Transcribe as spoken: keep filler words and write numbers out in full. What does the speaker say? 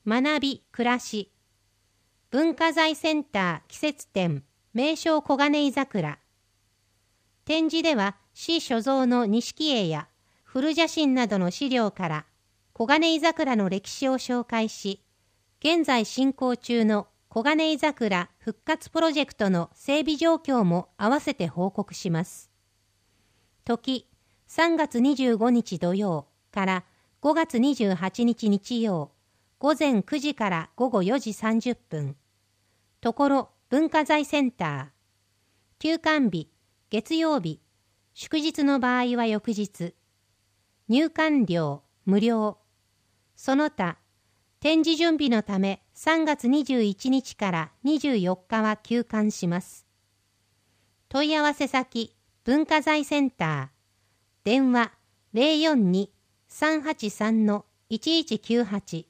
学び暮らし文化財センター季節展名勝小金井桜。展示では市所蔵の錦絵や古写真などの資料から小金井桜の歴史を紹介し、現在進行中の小金井桜復活プロジェクトの整備状況も合わせて報告します。時、さんがつにじゅうごにち土曜からごがつにじゅうはちにち日曜、午前くじから午後よじさんじゅっぷん。ところ文化財センター。休館日、月曜日、祝日の場合は翌日。入館料、無料。その他、展示準備のためさんがつにじゅういちにちからにじゅうよっかは休館します。問い合わせ先、文化財センター。電話 ゼロよんに さんはちさん いちいちきゅうはち